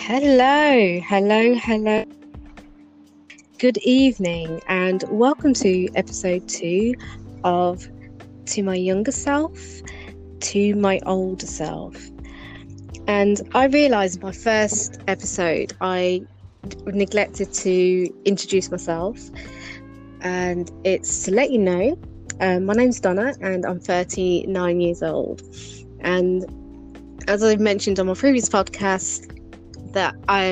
Hello. Good evening, and welcome to episode 2 of To My Younger Self, To My Older Self. And I realised my first episode, I neglected to introduce myself, and it's to let you know, my name's Donna, and I'm 39 years old. And as I mentioned on my previous podcast, that I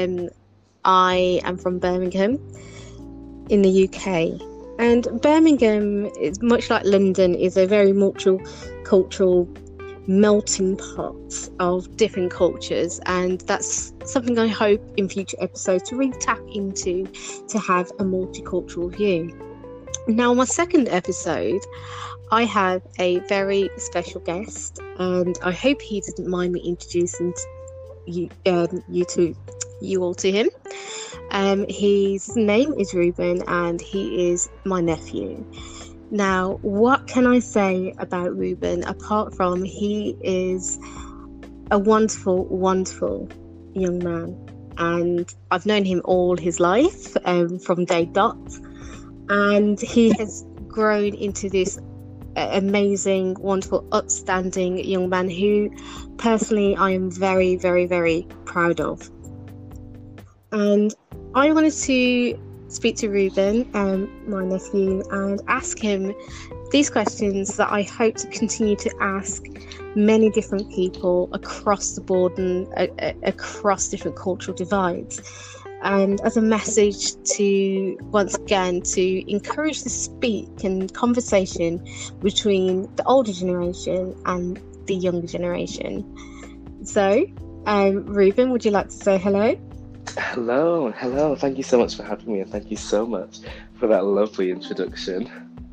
am from Birmingham in the UK, and Birmingham is much like London, is a very multicultural melting pot of different cultures, and that's something I hope in future episodes to really tap into, to have a multicultural view. Now, my second episode, I have a very special guest, and I hope he doesn't mind me introducing you all to him. His name is Ruben, and he is my nephew. Now, what can I say about Ruben apart from he is a wonderful young man, and I've known him all his life, from day dot, and he has grown into this amazing, wonderful, upstanding young man who personally I am very, very, very proud of. And I wanted to speak to Ruben, my nephew, and ask him these questions that I hope to continue to ask many different people across the board and across different cultural divides. And as a message to, once again, to encourage the speak and conversation between the older generation and the younger generation. So, Ruben, would you like to say hello? Hello. Thank you so much for having me, and thank you so much for that lovely introduction.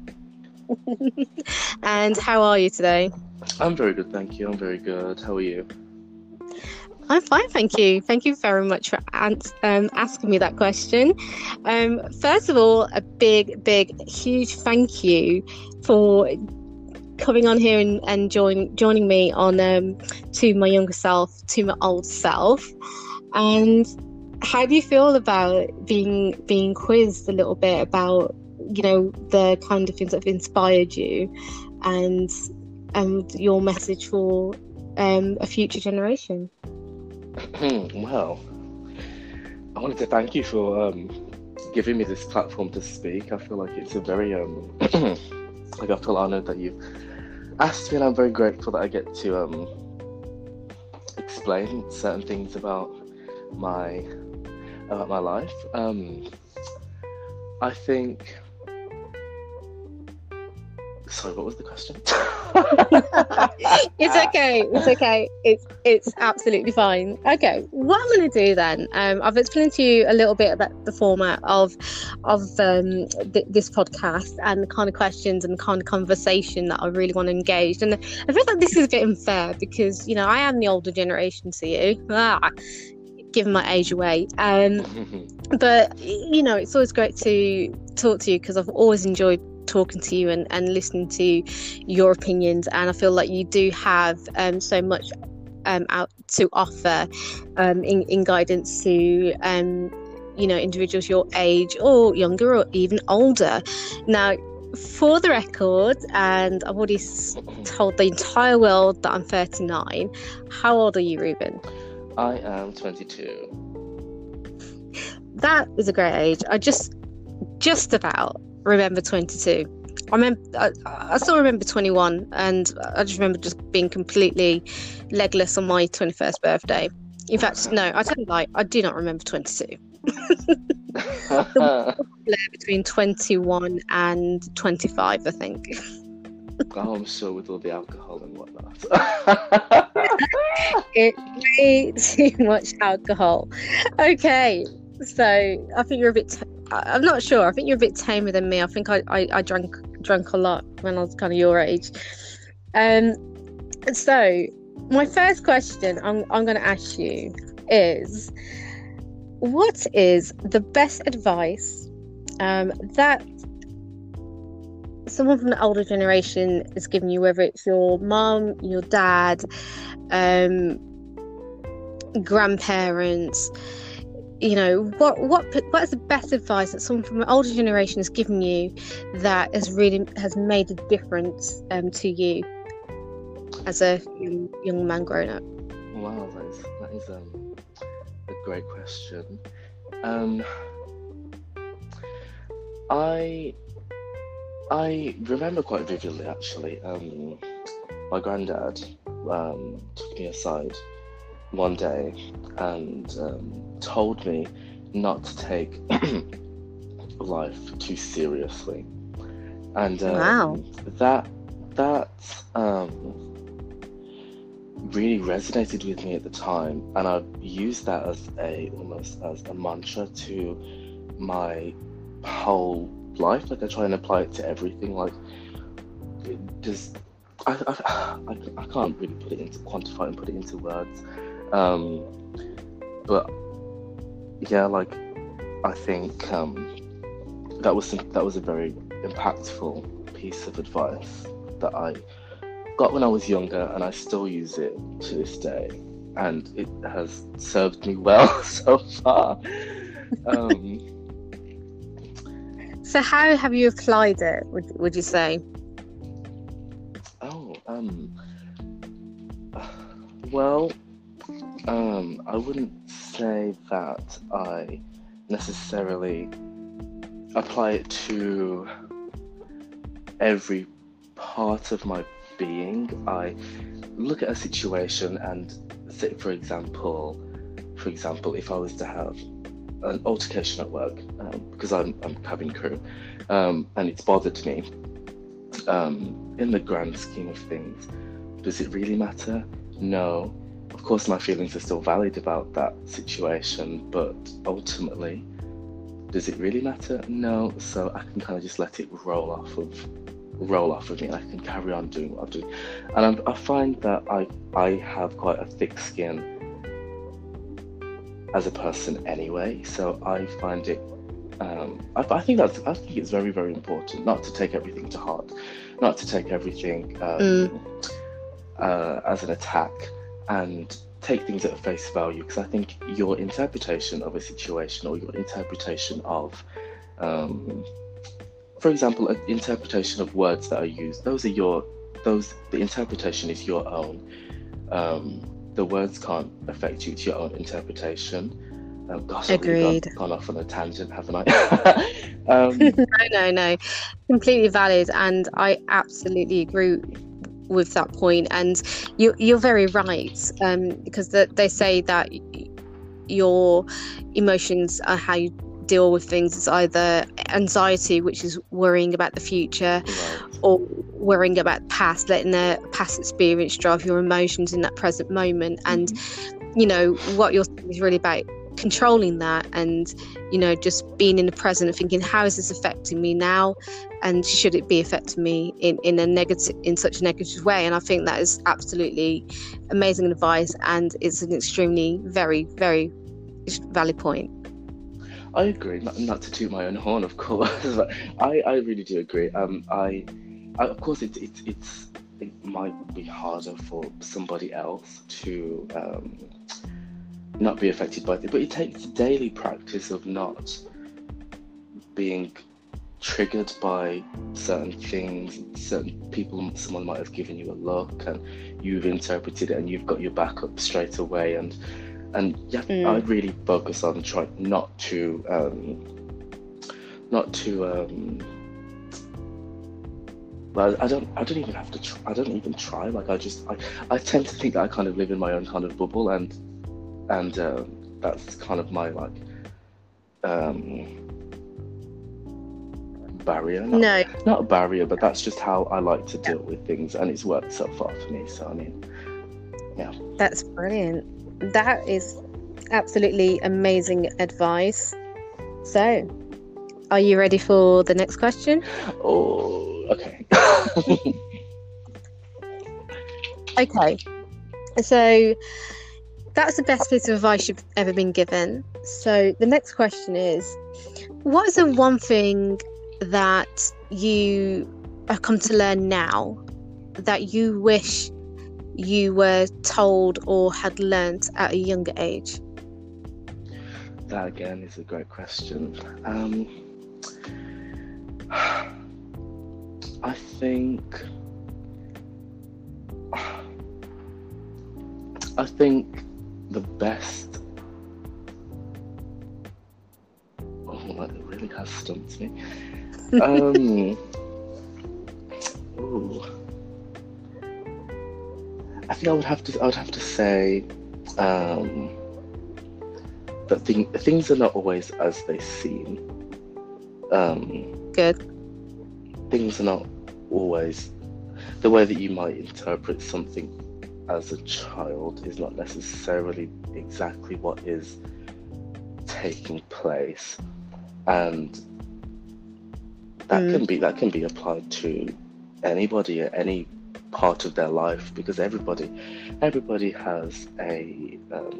And how are you today? I'm very good, thank you. I'm very good. How are you? I'm fine, thank you. Thank you very much for asking me that question. First of all, a big, huge thank you for coming on here and joining me on To My Younger Self, To My Old Self. And how do you feel about being quizzed a little bit about, the kind of things that have inspired you and your message for a future generation? Well, I wanted to thank you for giving me this platform to speak. I feel like it's a very like I feel honoured that you've asked me, and I'm very grateful that I get to explain certain things about my life. I think. Sorry, what was the question? It's okay. It's absolutely fine. Okay, what I'm going to do then, I've explained to you a little bit about the format of this podcast and the kind of questions and the kind of conversation that I really want to engage. And I feel like this is a bit unfair because, I am the older generation to you. Giving my age away. But, it's always great to talk to you because I've always enjoyed talking to you and listening to your opinions, and I feel like you do have so much out to offer in guidance to individuals your age or younger or even older. Now, for the record, and I've already told the entire world that I'm 39, how old are you, Ruben? I am 22. That is a great age. I just about remember 22. I still remember 21, and I just remember just being completely legless on my 21st birthday. In fact, no, I tell you lie, I do not remember 22. Between 21 and 25, I think. Oh, I'm sure with all the alcohol and whatnot. It's way too much alcohol. Okay, so I think you're a bit. I'm not sure. I think you're a bit tamer than me. I think I drank a lot when I was kind of your age. So my first question I'm going to ask you is, what is the best advice that someone from the older generation is giving you, whether it's your mum, your dad, grandparents, what is the best advice that someone from an older generation has given you that has made a difference to you as a young man growing up? Wow, that is a great question. I remember quite vividly, actually. My granddad took me aside one day and told me not to take life too seriously, and Wow. that really resonated with me at the time, and I've used that as almost as a mantra to my whole life. Like, I try and apply it to everything. Like, I can't really quantify and put it into words, but yeah, like, I think that was a very impactful piece of advice that I got when I was younger, and I still use it to this day, and it has served me well so far. So how have you applied it, would you say? Well, I wouldn't say that I necessarily apply it to every part of my being. I look at a situation and say, for example, if I was to have an altercation at work, because I'm cabin crew, and it's bothered me, in the grand scheme of things, does it really matter? No. Of course, my feelings are still valid about that situation, but ultimately, does it really matter? No. So I can kind of just let it roll off of me. I can carry on doing what I'm doing, and I find that I have quite a thick skin as a person anyway. So I find it. I think it's very, very important not to take everything to heart, not to take everything as an attack, and take things at face value, because I think your interpretation of a situation, or your interpretation of, for example, an interpretation of words that are used, the interpretation is your own. The words can't affect you, it's your own interpretation. Gosh, Agreed. I've really gone off on a tangent, haven't I? No, completely valid, and I absolutely agree with that point. And you're very right, because they say that your emotions are how you deal with things. It's either anxiety, which is worrying about the future, Right. or worrying about the past, letting the past experience drive your emotions in that present moment. And what you're saying is really about controlling that, and just being in the present and thinking, how is this affecting me now, and should it be affecting me in such a negative way? And I think that is absolutely amazing advice, and it's an extremely very, very valid point. I agree. Not to toot my own horn, of course, but I really do agree. I of course it might be harder for somebody else to not be affected by it, but it takes daily practice of not being triggered by certain things, certain people. Someone might have given you a look, and you've interpreted it, and you've got your back up straight away, and yeah, I really focus on trying not to well, I don't even have to I don't even try. Like, I tend to think that I kind of live in my own kind of bubble, and that's kind of my barrier. Not a barrier, but that's just how I like to deal with things, and it's worked so far for me. So I mean, yeah, that's brilliant. That is absolutely amazing advice. So, are you ready for the next question? Oh, okay. Okay, so that's the best piece of advice you've ever been given. So the next question is, what is the one thing that you have come to learn now that you wish you were told or had learnt at a younger age? That again is a great question. I think the best. Oh, that really has stumped me. Ooh. I think I would have to say that things are not always as they seem. Good. Things are not always the way that you might interpret something as a child is not necessarily exactly what is taking place, and that can be applied to anybody at any part of their life, because everybody has a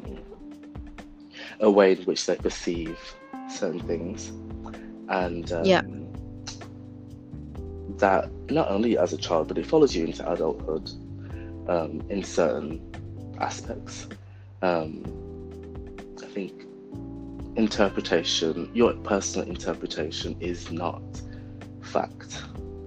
way in which they perceive certain things, and that not only as a child, but it follows you into adulthood in certain aspects. I think interpretation, your personal interpretation, is not fact.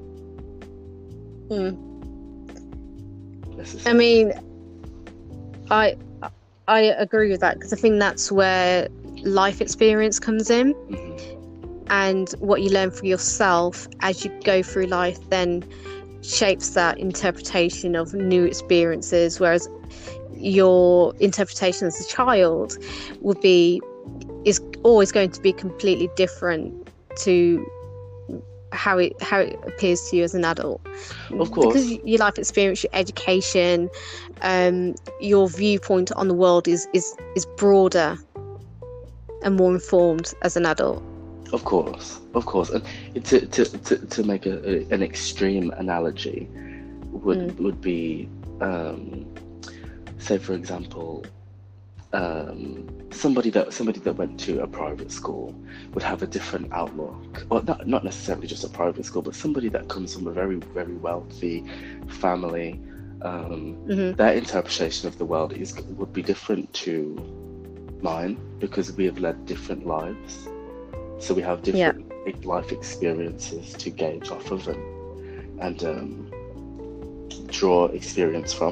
I mean, I agree with that, because I think that's where life experience comes in. And what you learn for yourself as you go through life then shapes that interpretation of new experiences, whereas your interpretation as a child is always going to be completely different to how it appears to you as an adult. Of course, because your life experience, your education, your viewpoint on the world is broader and more informed as an adult. Of course, and to make an extreme analogy would be, say for example, somebody that went to a private school would have a different outlook, or not necessarily just a private school, but somebody that comes from a very, very wealthy family. Their interpretation of the world would be different to mine, because we have led different lives. So we have different life experiences to gauge off of and draw experience from.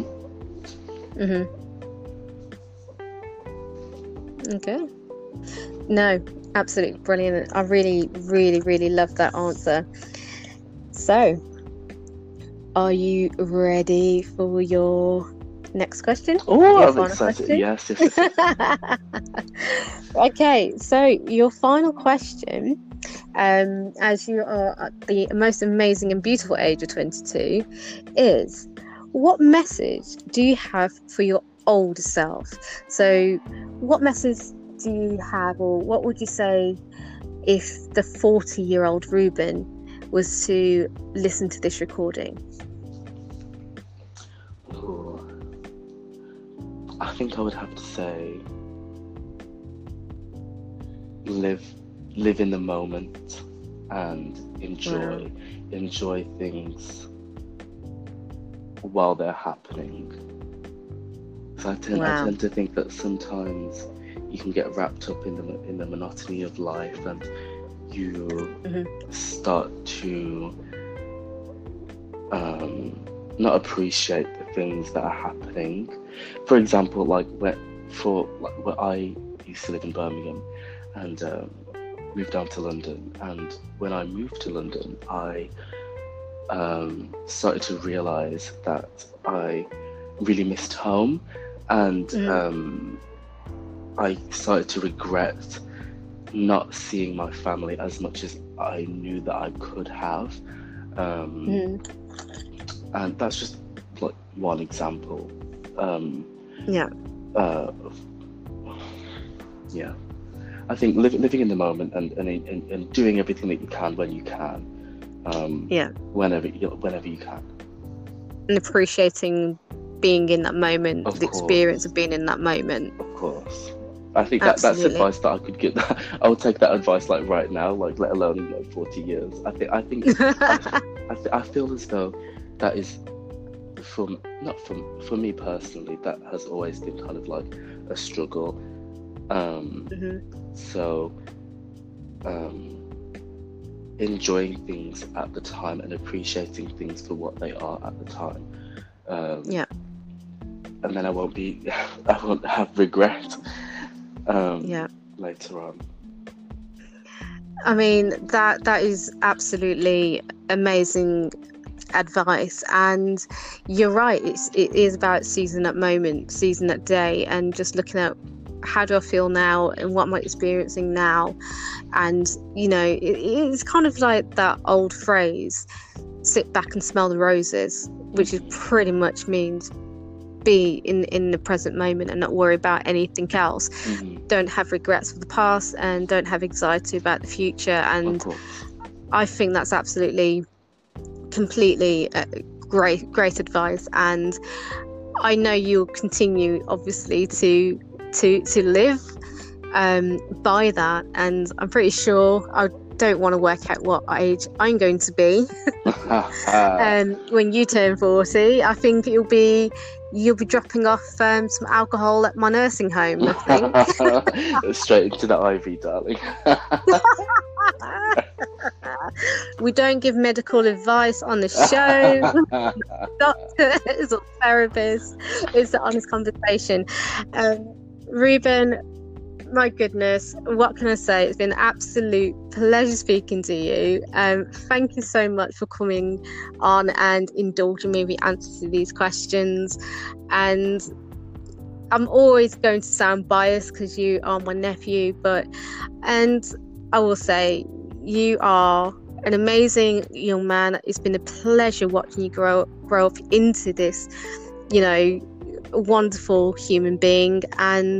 Okay. No, absolutely brilliant. I really, really, really love that answer. So, are you ready for your next question? Oh, I'm excited. Yes. Okay, so your final question, as you are at the most amazing and beautiful age of 22, is what message do you have for your older self? So what message do you have, or what would you say if the 40-year-old Ruben was to listen to this recording? I think I would have to say live in the moment and enjoy things while they're happening. So I tend to think that sometimes you can get wrapped up in the monotony of life, and you start to not appreciate the things that are happening. For example, where I used to live in Birmingham and moved down to London, and when I moved to London, I started to realise that I really missed home, and I started to regret not seeing my family as much as I knew that I could have. And that's just like one example. I think living in the moment and doing everything that you can when you can. Whenever you can. And appreciating being in that moment, the experience of being in that moment. Of course. I think that's advice that I could give. I would take that advice right now, let alone in 40 years. I feel as though that is for me personally, that has always been kind of like a struggle. So enjoying things at the time and appreciating things for what they are at the time. And then I won't have regret later on. I mean, that is absolutely amazing advice, and you're right, it is about seizing that moment, seizing that day, and just looking at how do I feel now and what am I experiencing now. And it's kind of like that old phrase, sit back and smell the roses, which is pretty much means be in the present moment and not worry about anything else. Don't have regrets for the past and don't have anxiety about the future. And I think that's absolutely completely great advice, and I know you'll continue obviously to live by that, and I'm pretty sure I don't want to work out what age I'm going to be when you turn 40. I think you'll be dropping off some alcohol at my nursing home, I think. Straight into the IV, darling. We don't give medical advice on the show. Doctors or therapists. It's an honest conversation. Ruben, my goodness, what can I say? It's been an absolute pleasure speaking to you. Thank you so much for coming on and indulging me with answers to these questions. And I'm always going to sound biased because you are my nephew, and I will say you are an amazing young man. It's been a pleasure watching you grow up into this, wonderful human being. And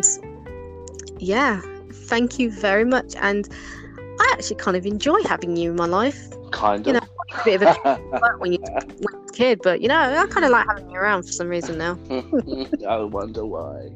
thank you very much. And I actually kind of enjoy having you in my life. Kind of. A bit of a when you're a kid, but I kind of like having you around for some reason now. I wonder why.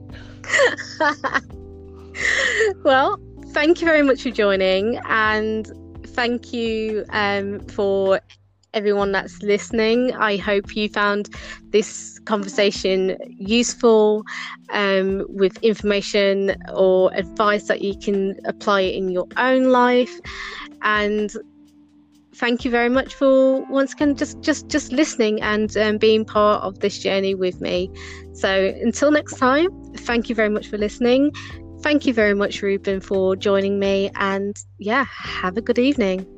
Well, thank you very much for joining, and thank you for everyone that's listening. I hope you found this conversation useful, with information or advice that you can apply in your own life. And thank you very much for once again just listening and being part of this journey with me. So until next time, thank you very much for listening. Thank you very much, Ruben, for joining me, and have a good evening.